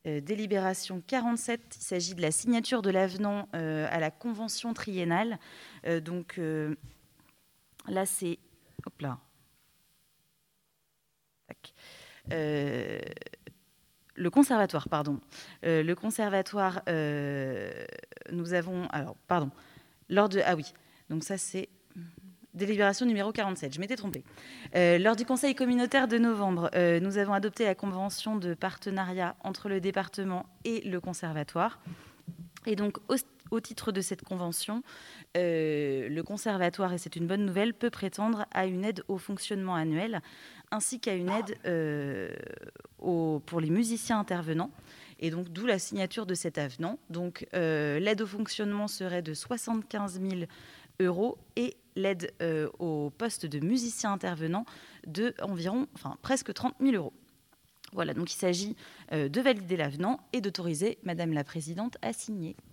Délibération 47, il s'agit de la signature de l'avenant à la convention triennale. Donc là, c'est... Hop là. Tac. Le conservatoire, pardon. Le conservatoire, nous avons... Alors, pardon. Lors de... Ah oui, donc ça c'est... Délibération numéro 47, je m'étais trompée. Lors du conseil communautaire de novembre, nous avons adopté la convention de partenariat entre le département et le conservatoire. Et donc, au titre de cette convention, le conservatoire, et c'est une bonne nouvelle, peut prétendre à une aide au fonctionnement annuel, ainsi qu'à une aide pour les musiciens intervenants. Et donc, d'où la signature de cet avenant. Donc, l'aide au fonctionnement serait de 75 000 € et l'aide au poste de musicien intervenant de environ, presque 30 000 €. Voilà, donc il s'agit de valider l'avenant et d'autoriser Madame la Présidente à signer.